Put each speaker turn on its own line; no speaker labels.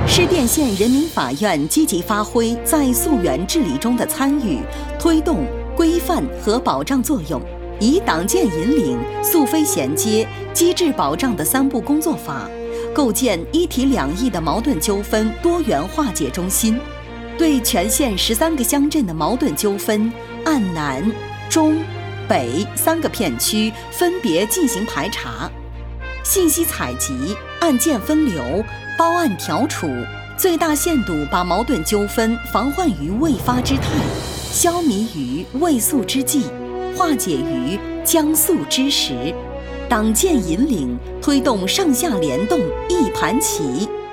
市甸县人民法院积极发挥在溯源治理中的参与、推动、规范和保障作用，以党建引领、诉非衔接、机制保障的3步工作法，构建一体两翼的矛盾纠纷多元化解中心，对全县13个乡镇的矛盾纠纷按南、中、北3个片区分别进行排查，信息采集、案件分流、包案调处，最大限度把矛盾纠纷防患于未发之态，消弭于未诉之际，化解于将诉之时。党建引领，推动上下联动一盘棋。